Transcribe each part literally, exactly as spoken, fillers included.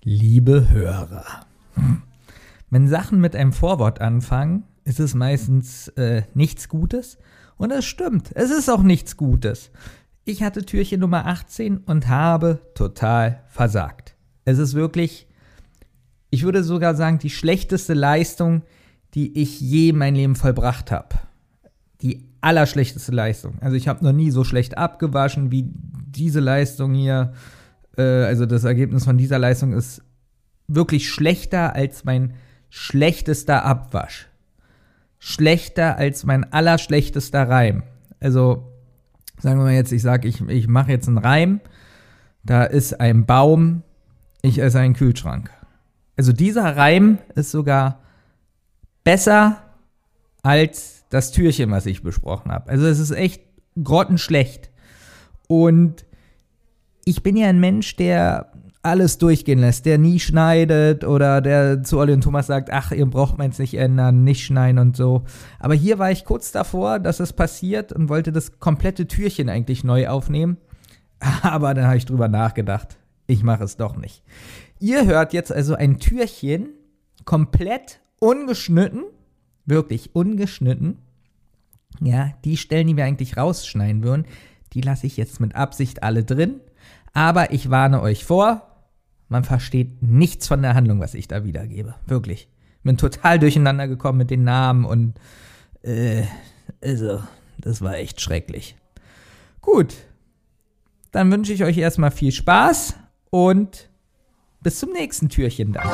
Liebe Hörer, wenn Sachen mit einem Vorwort anfangen, ist es meistens äh, nichts Gutes. Und es stimmt, es ist auch nichts Gutes. Ich hatte Türchen Nummer achtzehn und habe total versagt. Es ist wirklich, ich würde sogar sagen, die schlechteste Leistung, die ich je in meinem Leben vollbracht habe. Die allerschlechteste Leistung. Also ich habe noch nie so schlecht abgewaschen wie diese Leistung hier. Äh, also das Ergebnis von dieser Leistung ist wirklich schlechter als mein schlechtester Abwasch. Schlechter als mein allerschlechtester Reim. Also sagen wir mal jetzt, ich sage, ich, ich mache jetzt einen Reim. Da ist ein Baum, ich esse einen Kühlschrank. Also dieser Reim ist sogar besser als das Türchen, was ich besprochen habe. Also es ist echt grottenschlecht. Und ich bin ja ein Mensch, der alles durchgehen lässt, der nie schneidet oder der zu Olli und Thomas sagt, ach, ihr braucht meins nicht ändern, nicht schneiden und so. Aber hier war ich kurz davor, dass es passiert und wollte das komplette Türchen eigentlich neu aufnehmen. Aber dann habe ich drüber nachgedacht, ich mache es doch nicht. Ihr hört jetzt also ein Türchen komplett ungeschnitten, wirklich ungeschnitten. Ja, die Stellen, die wir eigentlich rausschneiden würden, die lasse ich jetzt mit Absicht alle drin. Aber ich warne euch vor, man versteht nichts von der Handlung, was ich da wiedergebe. Wirklich. Bin total durcheinander gekommen mit den Namen und äh, also, das war echt schrecklich. Gut, dann wünsche ich euch erstmal viel Spaß und bis zum nächsten Türchen dann.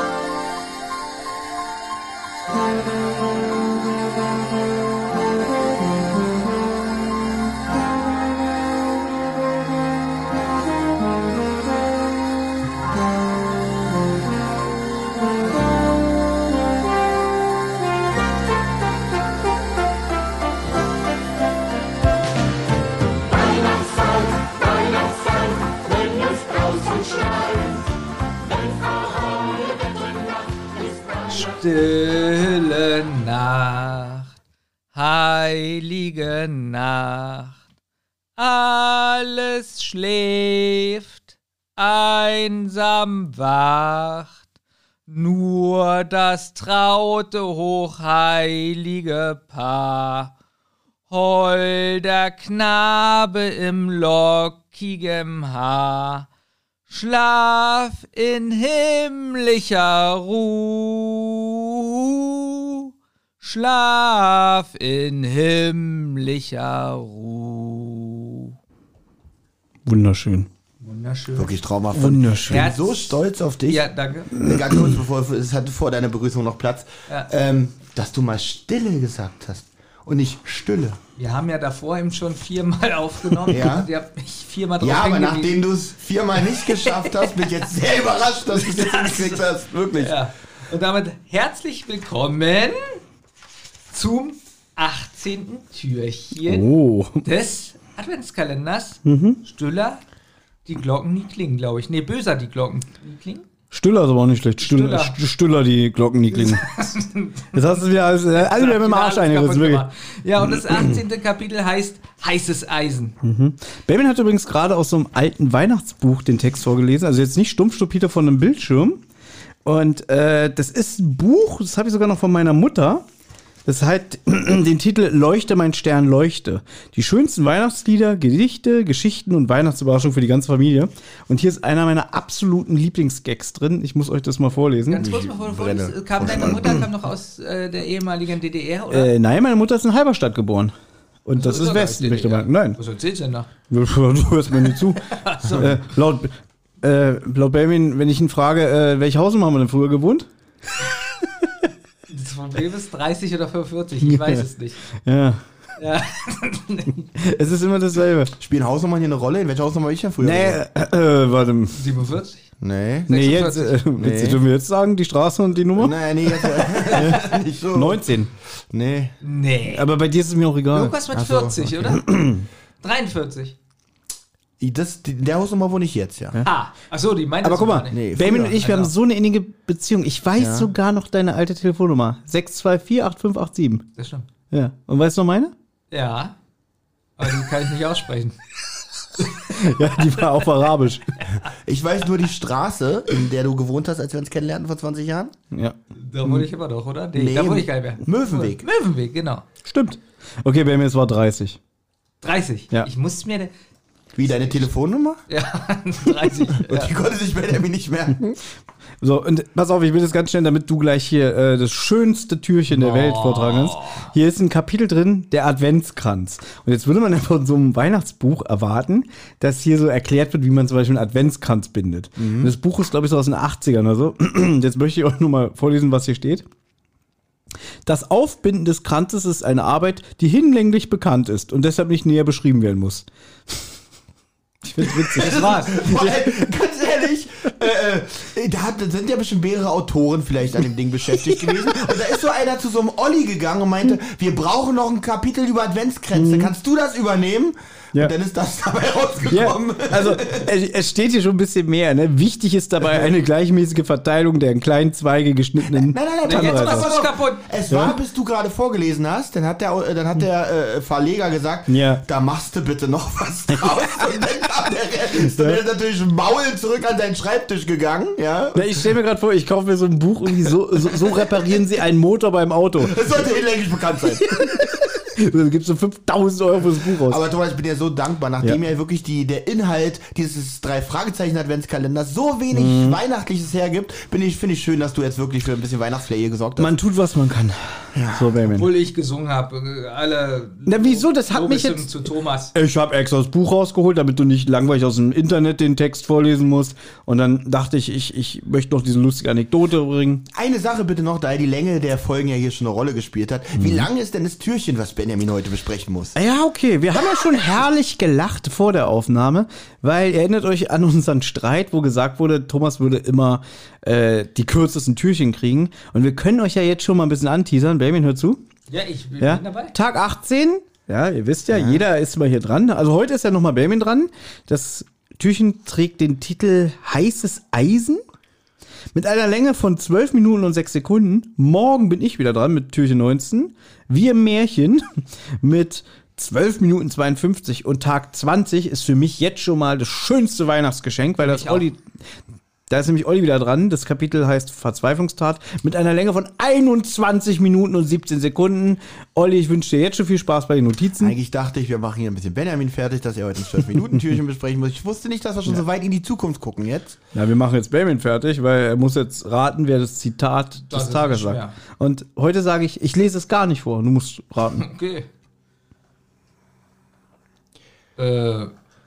Stille Nacht, heilige Nacht, alles schläft, einsam wacht, nur das traute, hochheilige Paar, holder Knabe im lockigem Haar, Schlaf in himmlischer Ruh, Schlaf in himmlischer Ruh. Wunderschön. Wunderschön. Wirklich traumhaft. Wunderschön. Ich bin so stolz auf dich. Ja, danke. Ganz kurz, bevor es hatte vor deiner Begrüßung noch Platz, Ja. ähm, dass du mal Stille gesagt hast und nicht Stille. Wir haben ja davor eben schon viermal aufgenommen. Ja. Ihr habt mich viermal drauf Ja, aber hingewiesen. nachdem du es viermal nicht geschafft hast, bin ich jetzt sehr überrascht, dass du es jetzt hingekriegt hast. Wirklich. Ja. Und damit herzlich willkommen zum achtzehnten Türchen Oh. des Adventskalenders. Mhm. Stiller, die Glocken nie klingen, glaube ich. Nee, böser, die Glocken nie klingen. Stiller ist aber auch nicht schlecht. Stiller, Stiller. Stiller die Glocken nie klingen. Jetzt hast du wieder alles, äh, alle wieder mit dem Arsch eingerissen. Wirklich. Ja, und das achtzehnte Kapitel heißt Heißes Eisen. Mhm. Benjamin hat übrigens gerade aus so einem alten Weihnachtsbuch den Text vorgelesen. Also jetzt nicht Stumpfstupide von einem Bildschirm. Und äh, das ist ein Buch, das habe ich sogar noch von meiner Mutter. Das hat den Titel Leuchte, mein Stern, leuchte. Die schönsten Weihnachtslieder, Gedichte, Geschichten und Weihnachtsüberraschungen für die ganze Familie. Und hier ist einer meiner absoluten Lieblingsgags drin. Ich muss euch das mal vorlesen. Ganz kurz, bevor du vorliest, kam deine Mutter kam noch aus äh, der ehemaligen D D R, oder? Äh, nein, meine Mutter ist in Halberstadt geboren. Und das, Das ist ist Westen, aber möchte D D R. man. Nein. Was erzählst du denn da? Du hörst mir nicht zu. So. äh, laut, äh, laut Benjamin, wenn ich ihn frage, äh, welche Hausnummer haben wir denn früher gewohnt? Das Problem ist dreißig oder fünfundvierzig, ich weiß es nicht. Ja. Ja. Es ist immer dasselbe. Spielen Hausnummern hier eine Rolle? In welcher Hausnummer war ich denn früher? Nee, äh, äh, warte. siebenundvierzig? Nee. Nee, jetzt, äh, Nee. willst du dürfen wir jetzt sagen, die Straße und die Nummer? Nein, nee, jetzt nicht so. neunzehn. Nee. Nee. Aber bei dir ist es mir auch egal. Irgendwas mit Ach so, vierzig, oder? dreiundvierzig. Das, die, der Hausnummer wohne ich jetzt, ja. Ah, achso, die meint Aber das guck mal, gar nicht. Nee, Benjamin früher. und ich, wir haben Also. so eine innige Beziehung. Ich weiß Ja. sogar noch deine alte Telefonnummer. sechs zwei vier acht fünf acht sieben. Das stimmt. Ja. Und weißt du noch meine? Ja. Aber die kann ich nicht aussprechen. Ja, die war auf Arabisch. Ich weiß nur die Straße, in der du gewohnt hast, als wir uns kennenlernten vor zwanzig Jahren. Ja, Da wohne ich immer noch, oder? Nee, Nee, da wohne ich gar nicht mehr. Möwenweg. Möwenweg, genau. stimmt. Okay, bei mir es war dreißig. dreißig. Ja. Ich musste mir... Wie, deine Telefonnummer? Ja, dreißig. Und ja. die konnte sich Benjamin nicht merken. So, und pass auf, ich will das ganz schnell, damit du gleich hier äh, das schönste Türchen der Welt vortragen kannst. Hier ist ein Kapitel drin, der Adventskranz. Und jetzt würde man ja von so einem Weihnachtsbuch erwarten, dass hier so erklärt wird, wie man zum Beispiel einen Adventskranz bindet. Und das Buch ist, glaube ich, so aus den achtzigern oder so. Jetzt möchte ich euch nur mal vorlesen, was hier steht. Das Aufbinden des Kranzes ist eine Arbeit, die hinlänglich bekannt ist und deshalb nicht näher beschrieben werden muss. Ich find's witzig. Das war's. Vor allem, ganz ehrlich, äh, äh, da hat, sind ja bestimmt mehrere Autoren vielleicht an dem Ding beschäftigt gewesen. Und da ist so einer zu so einem Olli gegangen und meinte, wir brauchen noch ein Kapitel über Adventskränze. Kannst du das übernehmen? Ja. Und dann ist das dabei Ja, rausgekommen. also es, es steht hier schon ein bisschen mehr. Ne? Wichtig ist dabei eine gleichmäßige Verteilung der in kleinen Zweige geschnittenen Nein, nein, nein, Nee, jetzt pass machst auf, du's pass auf. kaputt. Es war, bis du gerade vorgelesen hast, dann hat der, dann hat der äh, Verleger gesagt, Ja. da machst du bitte noch was draus. Und dann kam der Rest. Und der ist natürlich maulend zurück an seinen Schreibtisch gegangen. Ja. Na, ich stelle mir gerade vor, ich kaufe mir so ein Buch und so, so, so reparieren sie einen Motor beim Auto. Das sollte hinlänglich bekannt sein. Da gibst du fünftausend Euro fürs Buch aus. Aber Thomas, ich bin dir so dankbar, nachdem ja, wirklich die, der Inhalt dieses drei Fragezeichen Adventskalenders so wenig Mhm. Weihnachtliches hergibt, bin ich, finde ich schön, dass du jetzt wirklich für ein bisschen Weihnachtsflair hier gesorgt hast. Man tut, was man kann. So, Benjamin. Obwohl ich gesungen habe. Alle. Na, wieso? Das hat mich Lobeshymnen jetzt- zu Thomas. Ich habe extra das Buch rausgeholt, damit du nicht langweilig aus dem Internet den Text vorlesen musst. Und dann dachte ich, ich, ich möchte noch diese lustige Anekdote bringen. Eine Sache bitte noch, da die Länge der Folgen ja hier schon eine Rolle gespielt hat. Mhm. Wie lang ist denn das Türchen, was Benjamin heute besprechen muss? Ja, okay. Wir haben ja schon herrlich gelacht vor der Aufnahme, weil ihr erinnert euch an unseren Streit, wo gesagt wurde, Thomas würde immer äh, die kürzesten Türchen kriegen. Und wir können euch ja jetzt schon mal ein bisschen anteasern. Benjamin, hör zu. Ja, ich bin Ja? dabei. Tag achtzehn. Ja, ihr wisst ja, jeder ist mal hier dran. Also heute ist ja nochmal Benjamin dran. Das Türchen trägt den Titel Heißes Eisen. Mit einer Länge von zwölf Minuten und sechs Sekunden. Morgen bin ich wieder dran mit Türchen neunzehn. Wir im Märchen mit zwölf Minuten zweiundfünfzig und Tag zwanzig ist für mich jetzt schon mal das schönste Weihnachtsgeschenk, weil das Ich auch. Olli, da ist nämlich Olli wieder dran. Das Kapitel heißt Verzweiflungstat mit einer Länge von einundzwanzig Minuten und siebzehn Sekunden. Olli, ich wünsche dir jetzt schon viel Spaß bei den Notizen. Eigentlich dachte ich, wir machen hier ein bisschen Benjamin fertig, dass er heute ein zwölf Minuten Türchen besprechen muss. Ich wusste nicht, dass wir schon so weit in die Zukunft gucken jetzt. Ja, wir machen jetzt Benjamin fertig, weil er muss jetzt raten, wer das Zitat Das des ist Tages schwer. sagt. Und heute sage ich, ich lese es gar nicht vor. Du musst raten. Okay. Äh.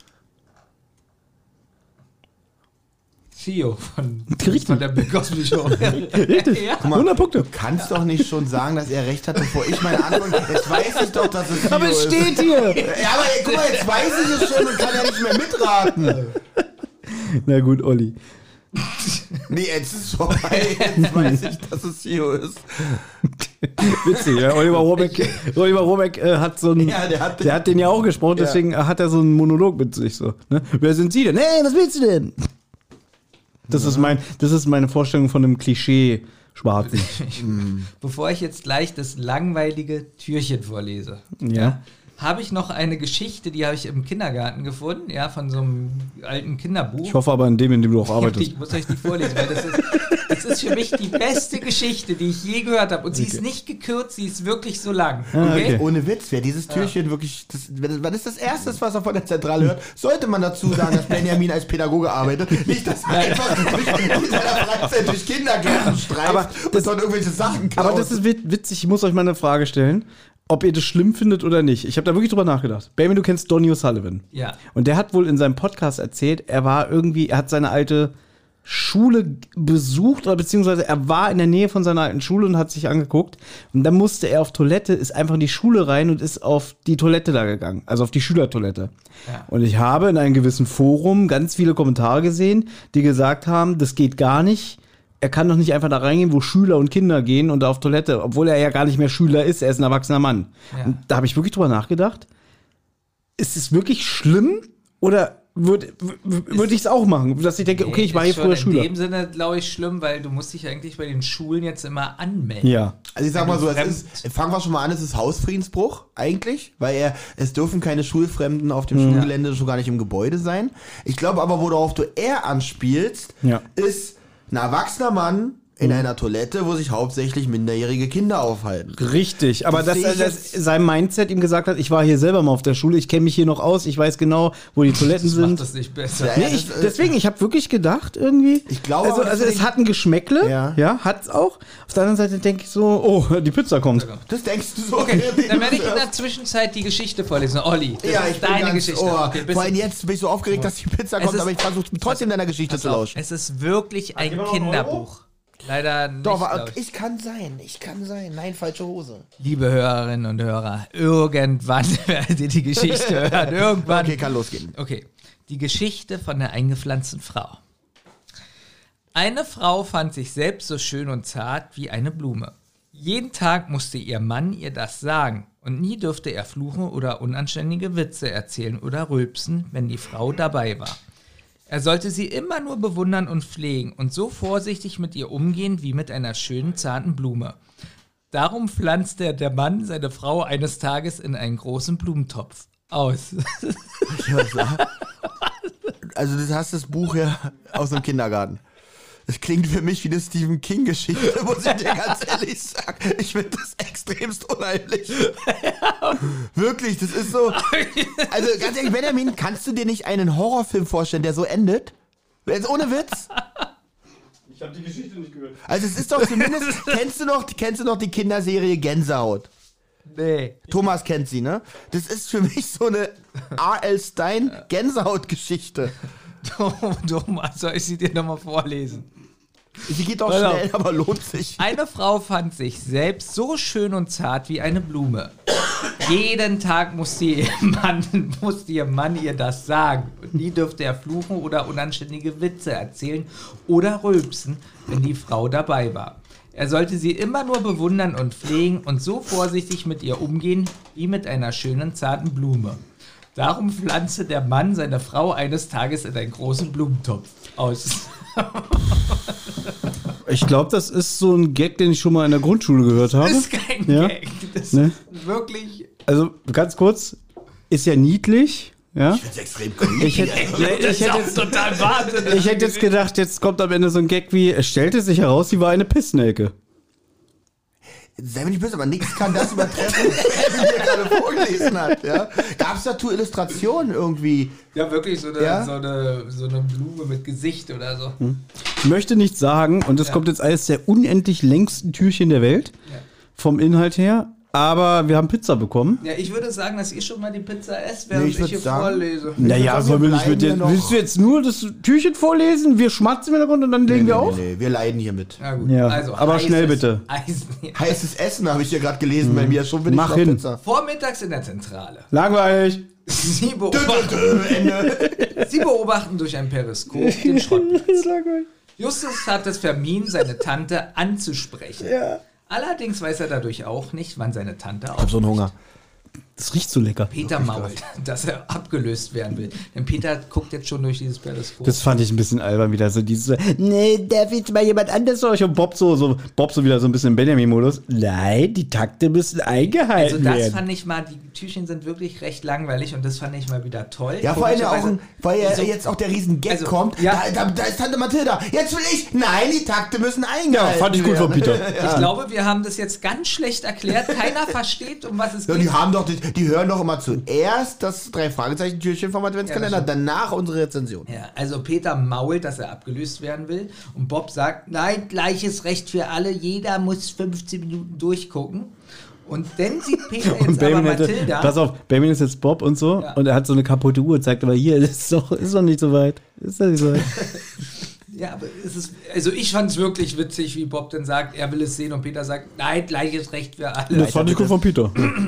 C E O von, Richtig. von der Big Cosby Show. Richtig. Ja. hundert Punkte. Du kannst doch nicht schon sagen, dass er recht hat, bevor ich meine Antwort. Jetzt weiß ich doch, dass es Aber Theo es ist. steht hier. Ja, aber ey, guck mal, jetzt weiß ich es schon und kann ja nicht mehr mitraten. Na gut, Olli. Nee, jetzt ist es vorbei. Jetzt weiß ich, dass es Theo ist. Witzig, ja. Oliver Robeck, Oliver Robeck äh, hat so einen, Ja, der hat den- der hat den ja auch gesprochen, Ja. deswegen hat er so einen Monolog mit sich so. Ne? Wer sind Sie denn? Hey, was willst du denn? Das, ist mein, das ist meine Vorstellung von einem Klischee-Schwarzen. Bevor ich jetzt gleich das langweilige Türchen vorlese, Ja. habe ich noch eine Geschichte, die habe ich im Kindergarten gefunden, ja, von so einem alten Kinderbuch. Ich hoffe aber in dem, in dem du auch Ja, arbeitest. ich muss euch die vorlesen, weil das ist, das ist für mich die beste Geschichte, die ich je gehört habe. Und sie ist nicht gekürzt, sie ist wirklich so lang. Ah, Okay? okay. Ohne Witz, wer dieses Türchen wirklich, das, was ist das Erste, was er von der Zentrale hört, sollte man dazu sagen, dass Benjamin als Pädagoge arbeitet. Nicht, dass er einfach durch, in seiner Freizeit durch Kindergärten streift Aber und dort irgendwelche Sachen klaut. Aber das ist wit- witzig, ich muss euch mal eine Frage stellen, ob ihr das schlimm findet oder nicht. Ich habe da wirklich drüber nachgedacht. Baby, du kennst Donny O'Sullivan. Ja. Und der hat wohl in seinem Podcast erzählt, er war irgendwie, er hat seine alte Schule besucht oder beziehungsweise er war in der Nähe von seiner alten Schule und hat sich angeguckt. Und dann musste er auf Toilette, ist einfach in die Schule rein und ist auf die Toilette da gegangen, also auf die Schülertoilette. Ja. Und ich habe in einem gewissen Forum ganz viele Kommentare gesehen, die gesagt haben, das geht gar nicht. Er kann doch nicht einfach da reingehen, wo Schüler und Kinder gehen und auf Toilette, obwohl er ja gar nicht mehr Schüler ist, er ist ein erwachsener Mann. Ja. Und da habe ich wirklich drüber nachgedacht, ist es wirklich schlimm oder würde würd ich es auch machen. Dass ich denke, okay, ich war hier ist früher schon Schüler. In dem Sinne, glaube ich, schlimm, weil du musst dich eigentlich bei den Schulen jetzt immer anmelden. Ja. Also ich sag mal so, es Fremd- ist, fangen wir schon mal an, es ist Hausfriedensbruch eigentlich, weil er, es dürfen keine Schulfremden auf dem Schulgelände schon gar nicht im Gebäude sein. Ich glaube aber, worauf du eher anspielst, Ja. ist ein erwachsener Mann in einer Toilette, wo sich hauptsächlich minderjährige Kinder aufhalten. Richtig, aber Das dass sehe er ich das jetzt- sein Mindset ihm gesagt hat, ich war hier selber mal auf der Schule, ich kenne mich hier noch aus, ich weiß genau, wo die Toiletten Das macht sind. das nicht besser. Ja, Nee, ja, ich, das, äh, deswegen, ich habe wirklich gedacht irgendwie. Ich glaube also, aber, also es deswegen- hat ein Geschmäckle, ja, Ja. hat's auch. Auf der anderen Seite denke ich so, oh, die Pizza kommt. Das denkst du so. Okay, dann werde ich in der Zwischenzeit die Geschichte vorlesen. Olli, das Ja, ist ich bin deine ganz Geschichte. Ohr. Okay, bist Vor allem du- jetzt bin ich so aufgeregt, dass die Pizza Es kommt, ist- aber ich versuche trotzdem deiner Geschichte zu Pass auf, lauschen. es ist wirklich ein wir noch einen Kinderbuch. Leider nicht, Doch, glaub aber ich. ich kann sein, ich kann sein. Nein, falsche Hose. Liebe Hörerinnen und Hörer, irgendwann werdet ihr die Geschichte hören. Irgendwann. Okay, kann losgehen. Okay, die Geschichte von der eingepflanzten Frau. Eine Frau fand sich selbst so schön und zart wie eine Blume. Jeden Tag musste ihr Mann ihr das sagen und nie durfte er fluchen oder unanständige Witze erzählen oder rülpsen, wenn die Frau dabei war. Er sollte sie immer nur bewundern und pflegen und so vorsichtig mit ihr umgehen wie mit einer schönen, zarten Blume. Darum pflanzte der Mann seine Frau eines Tages in einen großen Blumentopf aus. Also du hast das Buch ja aus dem Kindergarten. Das klingt für mich wie eine Stephen King-Geschichte, muss ich dir ganz ehrlich sagen. Ich finde das extremst unheimlich. Wirklich, das ist so... Also ganz ehrlich, Benjamin, kannst du dir nicht einen Horrorfilm vorstellen, der so endet? Jetzt ohne Witz? Ich habe die Geschichte nicht gehört. Also es ist doch zumindest... Kennst du noch, kennst du noch die Kinderserie Gänsehaut? Nee. Thomas kennt sie, ne? Das ist für mich so eine A L. Stein Gänsehaut-Geschichte. Thomas, soll ich sie dir nochmal vorlesen? Sie geht auch Pass auf. schnell, aber lohnt sich. Eine Frau fand sich selbst so schön und zart wie eine Blume. Jeden Tag musste ihr Mann, musste ihr Mann ihr das sagen. Und nie dürfte er fluchen oder unanständige Witze erzählen oder rülpsen, wenn die Frau dabei war. Er sollte sie immer nur bewundern und pflegen und so vorsichtig mit ihr umgehen, wie mit einer schönen, zarten Blume. Darum pflanzte der Mann seine Frau eines Tages in einen großen Blumentopf aus. Ich glaube, das ist so ein Gag, den ich schon mal in der Grundschule gehört habe. Das ist kein Ja? Gag. Das Ne? ist wirklich... Also ganz kurz, ist ja niedlich. Ja? Das ist extrem creepy. Ich hätte, nee, ich, Das ist hätte auch jetzt, total wahnsinnig. ich hätte jetzt gedacht, jetzt kommt am Ende so ein Gag wie, es stellte sich heraus, sie war eine Pissnelke. Sei mir nicht böse, aber nichts kann das übertreffen, was er mir gerade vorgelesen hat. Ja? Gab es dazu Illustrationen irgendwie? Ja, wirklich so eine, Ja? so, eine, so eine Blume mit Gesicht oder so. Ich möchte nicht sagen, und das Ja. kommt jetzt eines der unendlich längsten Türchen der Welt, Ja. vom Inhalt her, aber wir haben Pizza bekommen. Ja, ich würde sagen, dass ihr schon mal die Pizza esst, während Nee, ich ich, würd hier sagen- vorlese. Naja, sagen, sollen wir wir nicht mit bleiben dir, ja noch- willst du jetzt nur das Türchen vorlesen, wir schmatzen im Hintergrund und dann legen wir auf? Nee, nee, wir leiden hier mit. Ja, gut. Ja, also, aber heißes schnell bitte. Eisen. Heißes Essen habe ich ja gerade gelesen bei mir. Schon bin ich Mach auf hin. Pizza. Vormittags in der Zentrale. Langweilig. Sie beobachten, Sie beobachten durch ein Periskop den Schrottplatz. Justus hat es vermieden, seine Tante anzusprechen. Ja. Allerdings weiß er dadurch auch nicht, wann seine Tante Ich hab so einen Hunger. Das riecht so lecker. Peter mault, dass er abgelöst werden will. Denn Peter guckt jetzt schon durch dieses Periskop. Das fand ich ein bisschen albern wieder. So dieses, nee, darf jetzt mal jemand anders durch? Und Bob so, so, Bob so wieder so ein bisschen im Benjamin-Modus. Nein, die Takte müssen eingehalten Also das werden. fand ich mal, die Türchen sind wirklich recht langweilig und das fand ich mal wieder toll. Ja, vor allem ja auch, ein, weil ja Also- jetzt auch der riesen Gag also, kommt. ja. Da, da, da ist Tante Mathilda. Jetzt will ich. Nein, die Takte müssen eingehalten Ja, fand ich gut von werden. Peter. Ich glaube, wir haben das jetzt ganz schlecht erklärt. Keiner versteht, um was es Ja, geht. die haben doch, die, die hören doch immer zuerst das drei Fragezeichen Türchen vom Adventskalender, Ja, das danach unsere Rezension. Ja, also Peter mault, dass er abgelöst werden will. Und Bob sagt, nein, gleiches Recht für alle. Jeder muss fünfzehn Minuten durchgucken. Und dann sieht Peter jetzt Und aber Benjamin hätte, Mathilda. pass auf, Benjamin ist jetzt Bob und so Ja. und er hat so eine kaputte Uhr, zeigt aber hier, das ist doch, ist doch nicht so weit. Ist doch nicht so weit. Ja, aber es ist, also ich fand es wirklich witzig, wie Bob dann sagt, er will es sehen und Peter sagt, nein, gleiches Recht für alle. Das fand ich gut von Peter.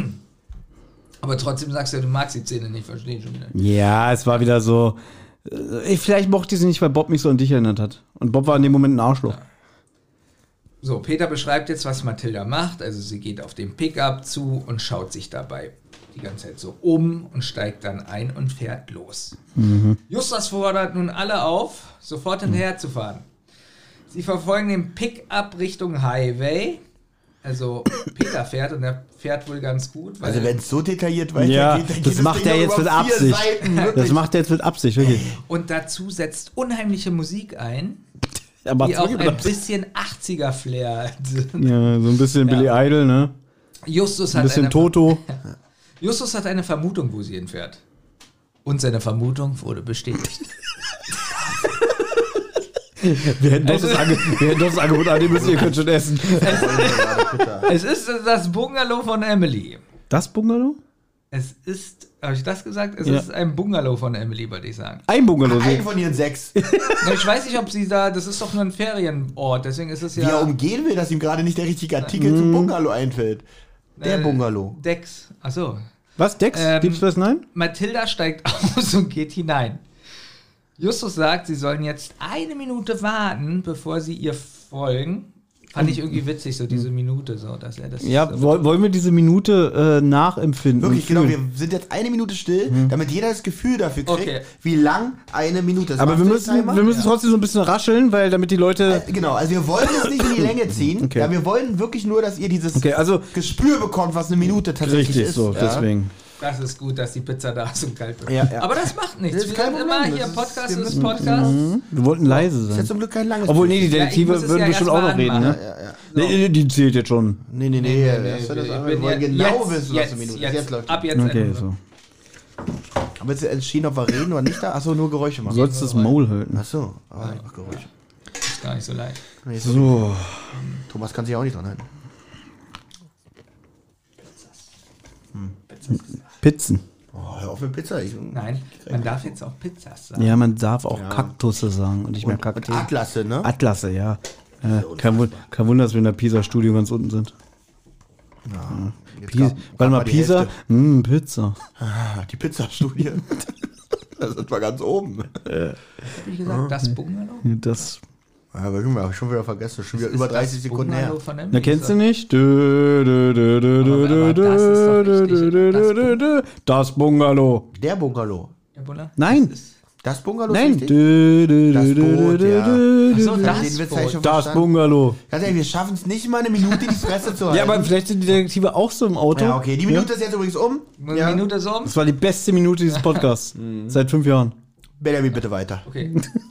Aber trotzdem sagst du ja, du magst die Szene nicht, verstehe ich schon wieder. Ja, es war wieder so, äh, vielleicht mochte ich sie nicht, weil Bob mich so an dich erinnert hat. Und Bob war in dem Moment ein Arschloch. Ja. So, Peter beschreibt jetzt, was Mathilda macht. Also sie geht auf den Pickup zu und schaut sich dabei die ganze Zeit so um und steigt dann ein und fährt los. Justus fordert nun alle auf, sofort hinterher zu fahren. Sie verfolgen den Pickup Richtung Highway. Also Peter fährt und er fährt wohl ganz gut. Weil Also wenn es so detailliert weitergeht, Ja, dann geht das das macht Ding er noch jetzt über mit vier Absicht. Seiten, Das wirklich. macht er jetzt mit Absicht, wirklich. und dazu setzt unheimliche Musik ein, Er macht's die auch wirklich mit ein Absicht. bisschen achtziger-Flair hat. Ja, so ein bisschen Billy Idol, ne? Justus Ein hat, bisschen eine, Toto. Justus hat eine Vermutung, wo sie hinfährt. Und seine Vermutung wurde bestätigt. Wir hätten doch das, Ange wir hätten doch das Angebot annehmen müssen, ihr könnt schon essen. Es ist das Bungalow von Emily. Das Bungalow? Es ist, habe ich das gesagt? Es Ja. ist ein Bungalow von Emily, würde ich sagen. Ein Bungalow. Ein von ihren sechs. Na, ich weiß nicht, ob sie da, das ist doch nur ein Ferienort, deswegen ist es Wie er ja umgehen will, dass ihm gerade nicht der richtige Artikel Mhm. zum Bungalow einfällt. Der äh, Bungalow. Dex. Achso. Was, Dex? Ähm, Gibt's was? Nein? Mathilda steigt aus und geht hinein. Justus sagt, sie sollen jetzt eine Minute warten, bevor sie ihr folgen. Fand ich irgendwie witzig, so diese Minute, so, dass er das. Ja, so, woll- wollen wir diese Minute äh, nachempfinden? Wirklich, und genau. fühlen? Wir sind jetzt eine Minute still, damit jeder das Gefühl dafür kriegt, Okay. wie lang eine Minute ist. Aber Machst wir du den müssen, Timer? wir müssen trotzdem so ein bisschen rascheln, weil damit die Leute. Äh, Genau, also wir wollen es nicht in die Länge ziehen. Okay. Ja, wir wollen wirklich nur, dass ihr dieses Okay, also Gespür bekommt, was eine Minute tatsächlich richtig ist. so, ja. deswegen. Das ist gut, dass die Pizza da ist und kalt wird. Ja, ja. Aber das macht nichts. Das ist Wir kein sind Problem, immer das hier, ist- Podcast wir ist müssen- Podcast. Wir wollten leise Ist ja sein. zum Glück kein langes Obwohl, nee, die Spiel. Ja, ich Detektive muss es würden ja bestimmt erst auch mal noch reden, anmachen. ne? Ja, ja. Nee, nee, die zählt jetzt schon. Nee, nee, nee, Nee, das nee, wird das ich aber- bin wir wollen jetzt- genau jetzt, wissen, was jetzt, eine Minute ist. jetzt, Jetzt läuft. ab jetzt Okay, Ende. so. Aber jetzt entschieden, ob wir reden oder nicht da? Achso, nur Geräusche Du machen. sollst das Maul halten. Achso, aber einfach Geräusche. Ist gar nicht so leicht. Nee, so. So. Thomas kann sich auch nicht dran halten. Pizzen. Oh, hör auf mit Pizza. Ich, Nein, man darf jetzt auch Pizzas sagen. Ja, man darf auch Kaktusse sagen und nicht mehr und Kakteen. Atlasse, ne? Atlasse, ja. Äh, kein, Wun kein Wunder, dass wir in der Pisa-Studio ganz unten sind. Jetzt Pisa, gab- warte mal, gab die Pisa? Hälfte. Hm, Pizza. Ah, die Pizzastudie. Da sind wir ganz oben. Hab ich gesagt, das Bungalow? Das. Ja, aber wir haben schon wieder vergessen. Schon wieder Ist über das dreißig Sekunden her. Bungalow von Emily? Na, kennst du nicht? Dö, dö, dö, dö, dö, Aber- aber dö, das ist doch dö, richtig. dö, dö, Das dö, dö. Das Bungalow. Der Bungalow. Der Buller? Nein. Das ist- Das Bungalow Nein. ist richtig? Dö, dö, Das dö, dö, Boot, dö, ja. dö, Ach so, dö. das Den Witz Boot. hab ich schon Das verstanden. Bungalow. Ganz ehrlich, wir schaffen es nicht mal eine Minute die Fresse zu halten. Ja, aber vielleicht sind die Detektive auch so im Auto. Ja, okay. Die Minute ist jetzt übrigens um. Eine Ja. Minute so um? Das war die beste Minute dieses Podcasts. Seit fünf Jahren. Benjamin, bitte weiter. Okay.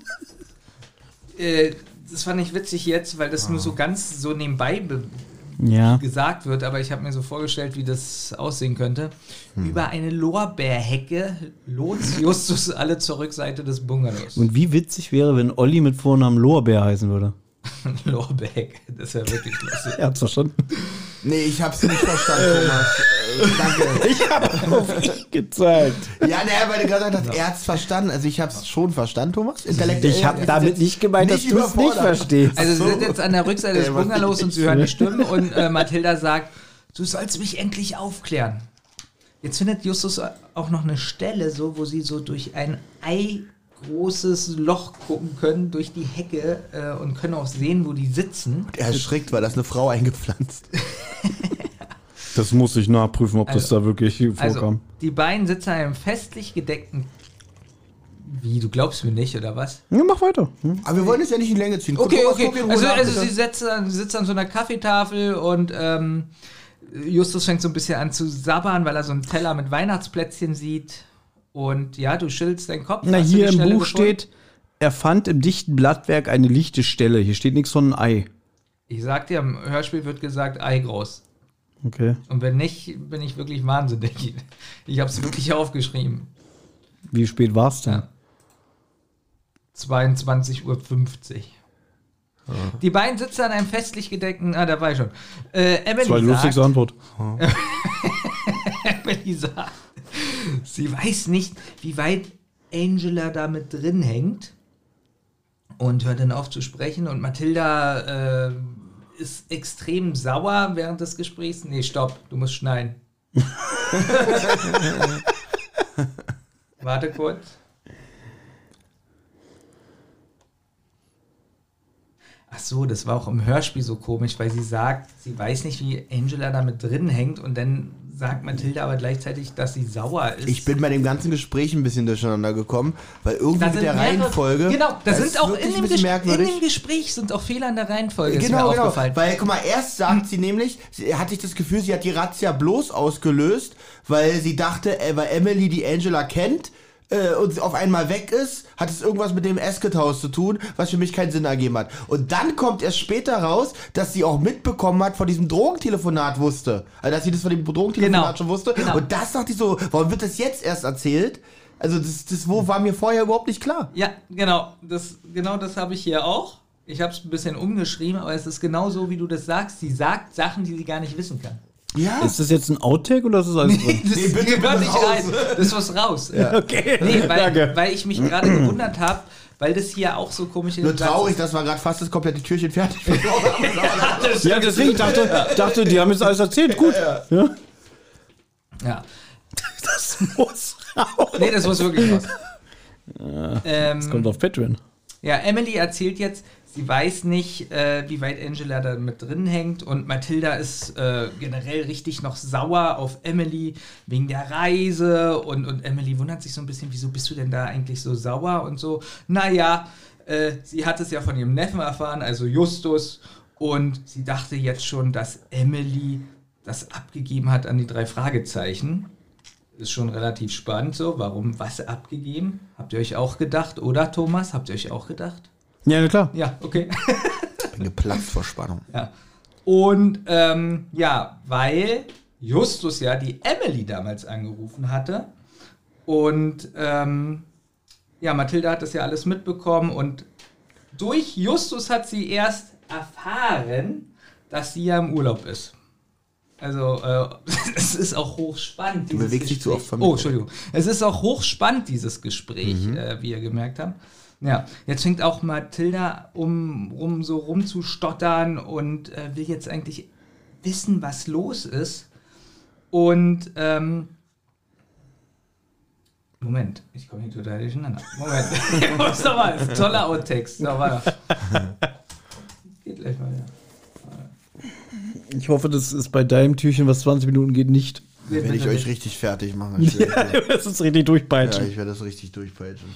äh, das fand ich witzig jetzt, weil das nur so ganz so nebenbei be Ja. gesagt wird, aber ich habe mir so vorgestellt, wie das aussehen könnte. Über eine Lorbeerhecke lohnt Justus alle zur Rückseite des Bungalows. Und wie witzig wäre, wenn Olli mit Vornamen Lorbeer heißen würde. Lorbeerhecke, das wäre wirklich lustig. Er hat's verstanden. Nee, ich hab's nicht verstanden, Thomas. Äh, danke. Ich habe auf ihn gezeigt. Ja, naja, weil du gerade gesagt hast, er hat's verstanden. Also ich hab's schon verstanden, Thomas. Intellektuell. Ich habe ist damit jetzt nicht gemeint, dass nicht du es nicht überfordert. verstehst. Also sie sind jetzt an der Rückseite des Ey, was Bungalows und ich- sie hören die Stimmen und äh, Mathilda sagt, du sollst mich endlich aufklären. Jetzt findet Justus auch noch eine Stelle, so, wo sie so durch ein eigroßes Loch gucken können, durch die Hecke äh, und können auch sehen, wo die sitzen. Er erschrickt, weil das eine Frau eingepflanzt. Das muss ich nachprüfen, ob das Also- da wirklich Also, vorkam. die beiden sitzen an einem festlich gedeckten... Wie, du glaubst mir nicht, oder was? Ja, mach weiter. Hm? Aber wir wollen es ja nicht in die Länge ziehen. Okay, Thomas, okay. guck in Ruhe Also, nach, also bitte. sie sitzt, an- sie sitzt an so einer Kaffeetafel und ähm, Justus fängt so ein bisschen an zu sabbern, weil er so einen Teller mit Weihnachtsplätzchen sieht. Und ja, du schüttelst deinen Kopf. Na, Hast du hier die im Stelle Buch gefunden? steht, er fand im dichten Blattwerk eine lichte Stelle. Hier steht nichts von einem Ei. Ich sag dir, im Hörspiel wird gesagt, Ei groß. Okay. Und wenn nicht, bin ich wirklich wahnsinnig. Ich habe es wirklich aufgeschrieben. Wie spät war's denn? Ja. zweiundzwanzig Uhr fünfzig. Die beiden sitzen an einem festlich gedeckten... Ah, da war ich schon. Äh, Das war die Emily lustigste sagt, Antwort. Emily sagt, sie weiß nicht, wie weit Angela da mit drin hängt und hört dann auf zu sprechen und Mathilda äh, ist extrem sauer während des Gesprächs. Nee, stopp, du musst schneiden. Warte kurz. Ach so, das war auch im Hörspiel so komisch, weil sie sagt, sie weiß nicht, wie Angela da mit drin hängt und dann sagt Mathilda aber gleichzeitig, dass sie sauer ist. Ich bin bei dem ganzen Gespräch ein bisschen durcheinander gekommen, weil irgendwie Da mit sind der mehrere- Reihenfolge... Genau, da das sind ist auch wirklich in ein dem, bisschen Ges- in merkwürdig. dem Gespräch sind auch Fehler in der Reihenfolge. ist Genau, mir genau. aufgefallen. Weil, guck mal, erst sagt sie nämlich, sie hatte ich das Gefühl, sie hat die Razzia bloß ausgelöst, weil sie dachte, äh, weil Emily die Angela kennt äh, und sie auf einmal weg ist, hat es irgendwas mit dem Ascot-Haus zu tun, was für mich keinen Sinn ergeben hat. Und dann kommt erst später raus, dass sie auch mitbekommen hat, von diesem Drogentelefonat wusste. Also, dass sie das von dem Drogentelefonat Genau. schon wusste. Genau. Und das dachte ich so, warum wird das jetzt erst erzählt? Also, das, das wo war mir vorher überhaupt nicht klar. Ja, genau. Das, genau das habe ich hier auch. Ich habe es ein bisschen umgeschrieben, aber es ist genau so, wie du das sagst. Sie sagt Sachen, die sie gar nicht wissen kann. Ja. Ist das jetzt ein Outtake oder ist das alles drin? Das Nee, bitte, gehört bitte nicht raus. rein. Das muss raus. Okay, Nee, weil, danke. weil ich mich gerade gewundert habe, weil das hier auch so komisch in Nur dem Satz traurig, ist. dass wir gerade fast das komplette Türchen fertig Ja, deswegen ich dachte, dachte, die haben jetzt alles erzählt. Gut. Ja. Ja. Das muss raus. Nee, das muss wirklich raus. ähm, Kommt auf Patreon. Ja, Emily erzählt jetzt, sie weiß nicht, äh, wie weit Angela da mit drin hängt und Mathilda ist äh, generell richtig noch sauer auf Emily wegen der Reise und, und Emily wundert sich so ein bisschen, wieso bist du denn da eigentlich so sauer und so. Naja, äh, sie hat es ja von ihrem Neffen erfahren, also Justus, und sie dachte jetzt schon, dass Emily das abgegeben hat an die drei Fragezeichen. Ist schon relativ spannend so. Warum was abgegeben? Habt ihr euch auch gedacht, oder Thomas? Habt ihr euch auch gedacht? Ja, na klar. Ja, okay. bin geplatzt vor Spannung. Ja. Und ähm, ja, weil Justus ja die Emily damals angerufen hatte und ähm, ja, Mathilda hat das ja alles mitbekommen und durch Justus hat sie erst erfahren, dass sie ja im Urlaub ist. Also, äh, es ist auch hochspannend. Du dieses bewegst dich zu Gespräch. oft von mir. Oh, Entschuldigung. Es ist auch hochspannend, dieses Gespräch, äh, wie ihr gemerkt habt. Ja, jetzt fängt auch Mathilda um rum so rumzustottern und äh, will jetzt eigentlich wissen, was los ist. Und, ähm, Moment, ich komme hier total durcheinander. Moment, ich muss noch mal, das ist ein toller Outtext. So, warte. Geht gleich mal wieder. Ich hoffe, das ist bei deinem Türchen, was zwanzig Minuten geht, nicht. Dann werde ich euch richtig fertig machen. Ich Ja, das ist richtig ja, durchpeitschen. ich werde das richtig durchpeitschen.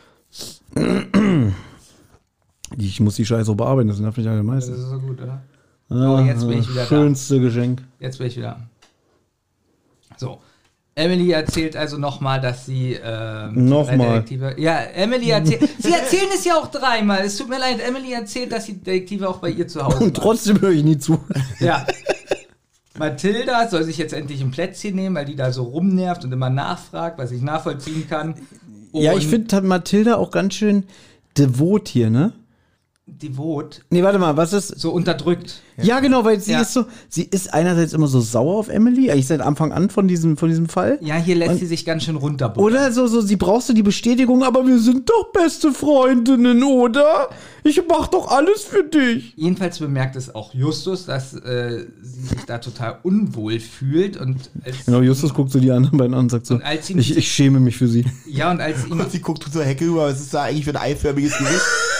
Ich muss die Scheiße auch bearbeiten, das nervt mich alle Das meisten. ist so gut, oder? Ah, jetzt bin ich wieder da. Schönste Geschenk. Jetzt bin ich wieder. So. Emily erzählt also nochmal, dass sie ähm, Nochmal. die Detektive. Ja, Emily erzählt. Sie erzählen es ja auch dreimal. Es tut mir leid. Emily erzählt, dass die Detektive auch bei ihr zu Hause Und waren. trotzdem höre ich nie zu. Ja. Mathilda soll sich jetzt endlich ein Plätzchen nehmen, weil die da so rumnervt und immer nachfragt, was ich nachvollziehen kann. Und Ja, ich finde Mathilda auch ganz schön devot hier, ne? devot, Nee, warte mal, was ist. so unterdrückt. Ja, genau, weil sie Ja. ist so, sie ist einerseits immer so sauer auf Emily, eigentlich seit Anfang an von diesem, von diesem Fall. Ja, hier lässt Und- sie sich ganz schön runterbuttern. Oder so, so, sie brauchst du die Bestätigung, aber wir sind doch beste Freundinnen, oder? Ich mach doch alles für dich. Jedenfalls bemerkt es auch Justus, dass äh, sie sich da total unwohl fühlt und als Genau, Justus guckt so die anderen beiden an und sagt so, Und als ihm ich, diese- ich schäme mich für sie. ja und als ihm Und sie guckt zur Hecke rüber, was ist da eigentlich für ein eiförmiges Gesicht?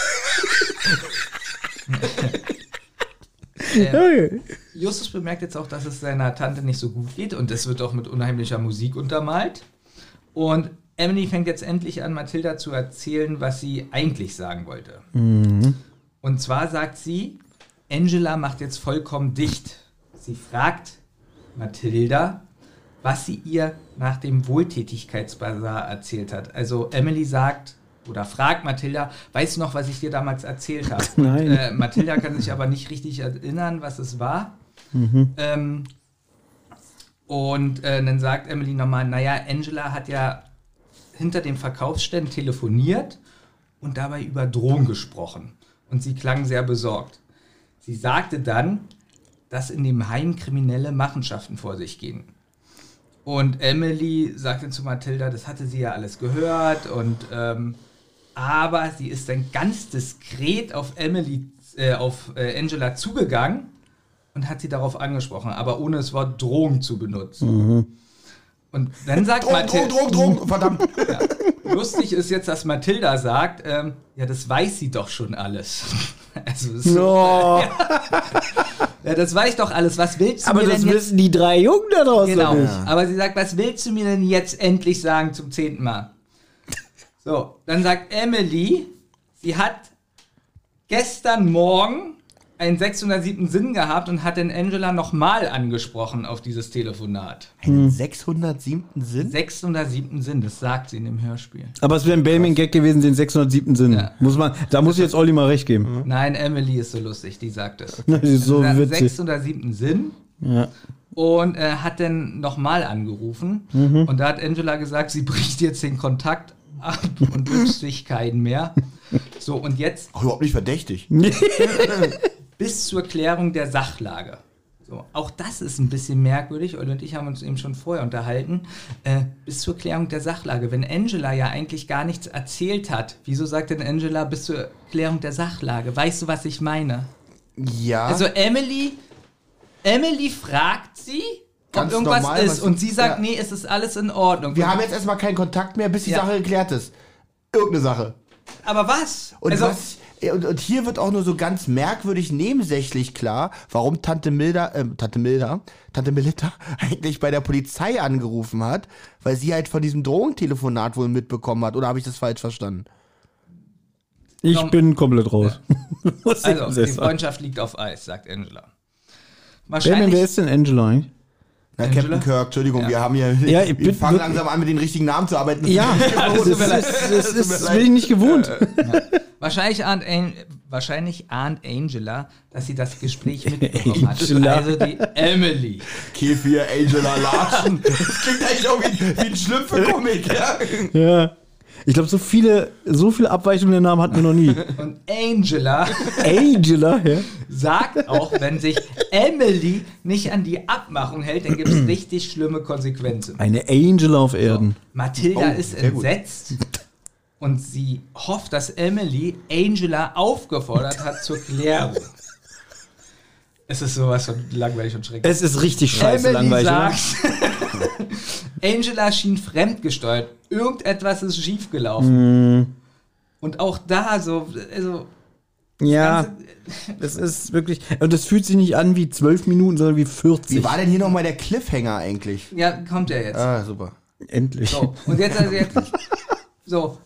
Okay. Justus bemerkt jetzt auch, dass es seiner Tante nicht so gut geht und es wird auch mit unheimlicher Musik untermalt. Und Emily fängt jetzt endlich an, Mathilda zu erzählen, was sie eigentlich sagen wollte. Und zwar sagt sie, Angela macht jetzt vollkommen dicht. Sie fragt Mathilda, was sie ihr nach dem Wohltätigkeitsbasar erzählt hat. Also Emily sagt oder fragt Mathilda, weißt du noch, was ich dir damals erzählt habe? Nein. Und, äh, Mathilda kann sich aber nicht richtig erinnern, was es war. Ähm, und äh, dann sagt Emily nochmal, naja, Angela hat ja hinter dem Verkaufsständen telefoniert und dabei über Drogen gesprochen. Und sie klang sehr besorgt. Sie sagte dann, dass in dem Heim kriminelle Machenschaften vor sich gehen. Und Emily sagte zu Mathilda, das hatte sie ja alles gehört und ähm, aber sie ist dann ganz diskret auf Emily, äh, auf äh, Angela zugegangen und hat sie darauf angesprochen, aber ohne das Wort Drogen zu benutzen. Und dann sagt Drogen, Mathilda, Drogen, Drogen, Drogen, verdammt. ja, lustig ist jetzt, dass Mathilda sagt, ähm, ja, das weiß sie doch schon alles. Also so, Oh. ja, das weiß doch alles. Was willst du Aber mir das denn jetzt? wissen die drei Jungen da draußen Genau. nicht. Aber sie sagt, was willst du mir denn jetzt endlich sagen zum zehnten Mal? So, dann sagt Emily, sie hat gestern Morgen einen sechshundertsiebten Sinn gehabt und hat den Angela nochmal angesprochen auf dieses Telefonat. Einen sechshundertsiebten Sinn? sechshundertsiebten Sinn, das sagt sie in dem Hörspiel. Aber es wäre ein Blaming-Gag gewesen, den sechshundertsiebten Sinn. Ja. Muss man, da muss ich jetzt Olli mal recht geben. Nein, Emily ist so lustig, die sagt es. Das ist so Sie hat witzig. sechshundertsiebten Sinn Ja. und äh, hat dann nochmal angerufen. Mhm. Und da hat Angela gesagt, sie bricht jetzt den Kontakt ab und wünscht sich keinen mehr. So, und jetzt Auch überhaupt nicht verdächtig. bis zur Klärung der Sachlage. So, auch das ist ein bisschen merkwürdig. Olli und ich haben uns eben schon vorher unterhalten. Äh, bis zur Klärung der Sachlage. Wenn Angela ja eigentlich gar nichts erzählt hat, wieso sagt denn Angela bis zur Klärung der Sachlage? Weißt du, was ich meine? Ja. Also Emily, Emily fragt sie, Ganz ob irgendwas normal, ist. was- Und sie sagt, ja. nee, es ist alles in Ordnung. wir Und- haben jetzt erstmal keinen Kontakt mehr, bis die Ja. Sache geklärt ist. Irgendeine Sache. aber was? Und, also, was, und, und hier wird auch nur so ganz merkwürdig nebensächlich klar, warum Tante Milda, äh, Tante Milda, Tante Melita eigentlich bei der Polizei angerufen hat, weil sie halt von diesem Drogentelefonat wohl mitbekommen hat. Oder habe ich das falsch verstanden? Ich Komm. bin komplett raus. Muss ich also jetzt die sagen. Freundschaft liegt auf Eis, sagt Angela. Wer, denn, Wahrscheinlich, wer ist denn Angela eigentlich? Na, Angela? Captain Kirk, Entschuldigung, Ja. wir haben hier, Ja, ich wir bin fangen wirklich- langsam an, mit den richtigen Namen zu arbeiten. Ja, das, tut mir ist, leid. das, ist, Tut das, mir ist, das leid. bin ich nicht gewohnt. wahrscheinlich, ahnt, An- wahrscheinlich ahnt Angela, dass sie das Gespräch mitbekommen hat. Angela. Also die Emily. Kefir, Angela, Latschen. Das klingt eigentlich auch wie, wie ein Schlümpfe-Comic, ja? Ja. Ich glaube, so viele, so viele Abweichungen der Namen hatten wir noch nie. Und Angela Angela, ja. sagt auch, wenn sich Emily nicht an die Abmachung hält, dann gibt es richtig schlimme Konsequenzen. Eine Angela auf Erden. Oh, Mathilda ist sehr gut. entsetzt und sie hofft, dass Emily Angela aufgefordert hat zur Klärung. Es ist sowas von langweilig und schrecklich. Es ist richtig scheiße Emily langweilig. oder? sagt, Angela schien fremdgesteuert. Irgendetwas ist schiefgelaufen. Und auch da so, also Ja, es ist wirklich. Und es fühlt sich nicht an wie zwölf Minuten, sondern wie vierzig. Wie war denn hier nochmal der Cliffhanger eigentlich? ja, kommt ja jetzt. Ah, super. Endlich. So, und jetzt, also jetzt so.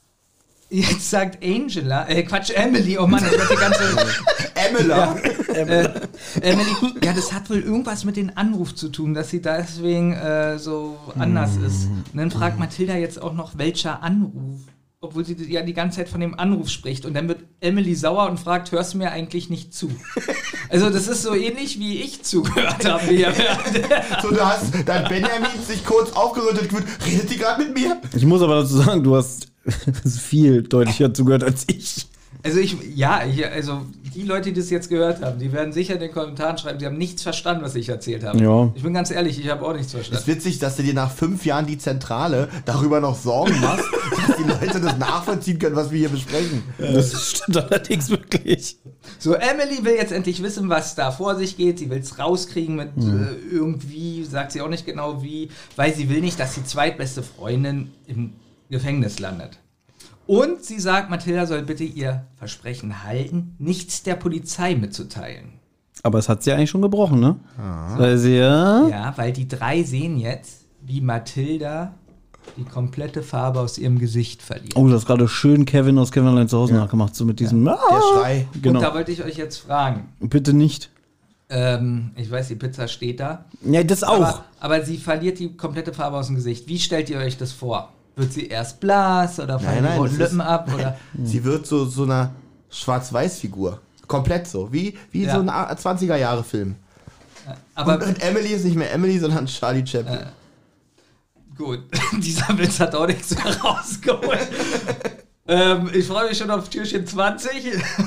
Jetzt sagt Angela, äh, Quatsch, Emily, oh Mann, das wird die ganze. Emila. äh, Emily, ja, das hat wohl irgendwas mit dem Anruf zu tun, dass sie deswegen äh, so anders ist. Und dann fragt Mathilda jetzt auch noch, welcher Anruf? Obwohl sie ja die ganze Zeit von dem Anruf spricht. Und dann wird Emily sauer und fragt, hörst du mir eigentlich nicht zu? Also das ist so ähnlich, wie ich zugehört habe. Wie er- So, da, hast, da hat Benjamin sich kurz aufgerüttelt gefühlt. Redet die gerade mit mir? Ich muss aber dazu sagen, du hast viel deutlicher zugehört als ich. Also ich, ja, ich, also die Leute, die das jetzt gehört haben, die werden sicher in den Kommentaren schreiben, die haben nichts verstanden, was ich erzählt habe. Ja. Ich bin ganz ehrlich, ich habe auch nichts Es verstanden. ist witzig, dass du dir nach fünf Jahren die Zentrale darüber noch Sorgen machst, dass die Leute das nachvollziehen können, was wir hier besprechen. Das stimmt allerdings wirklich. So, Emily will jetzt endlich wissen, was da vor sich geht. Sie will es rauskriegen mit äh, irgendwie, sagt sie auch nicht genau wie, weil sie will nicht, dass die zweitbeste Freundin im Gefängnis landet. Und sie sagt, Mathilda soll bitte ihr Versprechen halten, nichts der Polizei mitzuteilen. Aber es hat sie eigentlich schon gebrochen, ne? Also ja. Ja, weil die drei sehen jetzt, wie Mathilda die komplette Farbe aus ihrem Gesicht verliert. Oh, das ist gerade schön Kevin aus Kevin allein zu Hause nachgemacht, so mit diesem. Der Ah, Schrei. genau. Und da wollte ich euch jetzt fragen. Bitte nicht. Ähm, ich weiß, die Pizza steht da. Ja, das auch. Aber, aber sie verliert die komplette Farbe aus dem Gesicht. Wie stellt ihr euch das vor? Wird sie erst blass oder fallen Nein, nein, die roten das ist- Lippen ab? Oder? Sie wird so, so eine Schwarz-Weiß-Figur. Komplett so. Wie, wie Ja. so ein zwanziger-Jahre-Film. Aber Und, und Emily ist nicht mehr Emily, sondern Charlie Chaplin. gut, dieser Witz hat auch nichts mehr rausgeholt. ähm, ich freue mich schon auf Türchen zwanzig.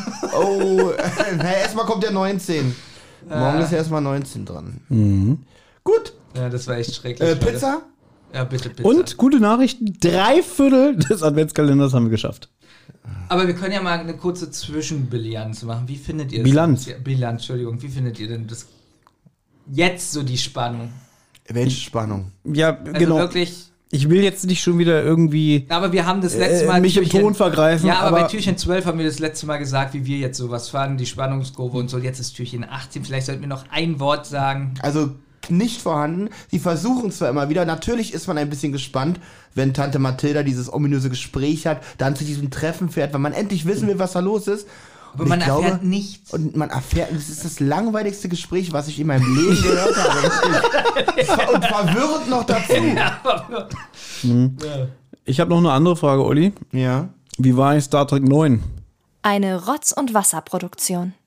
Oh, äh, erstmal kommt der neunzehn. Morgen ist erstmal neunzehn dran. Gut. Ja, das war echt schrecklich. Äh, Leute. Pizza? Ja, bitte Pizza. Und gute Nachrichten: Drei Viertel des Adventskalenders haben wir geschafft. Aber wir können ja mal eine kurze Zwischenbilanz machen. Wie findet ihr Bilanz. das? Ja, Bilanz, Entschuldigung. Wie findet ihr denn das jetzt so die Spannung? Welche Spannung? Ja, Also genau. wirklich. Ich will jetzt nicht schon wieder irgendwie Aber wir haben das letzte Mal äh, mich im Türchen- Ton vergreifen. Ja, aber, aber bei Türchen zwölf haben wir das letzte Mal gesagt, wie wir jetzt sowas fanden, die Spannungskurve und so. Jetzt ist Türchen achtzehn. Vielleicht sollten wir noch ein Wort sagen. Also nicht vorhanden. Sie versuchen zwar immer wieder. Natürlich ist man ein bisschen gespannt, wenn Tante Mathilda dieses ominöse Gespräch hat, dann zu diesem Treffen fährt, weil man endlich wissen will, was da los ist. Aber Und man ich glaube, erfährt nichts. Und man erfährt, das ist das langweiligste Gespräch, was ich in meinem Leben gehört habe. Und verwirrend noch dazu. ich habe noch eine andere Frage, Olli. Ja. Wie war eigentlich Star Trek neun? Eine Rotz- und Wasserproduktion.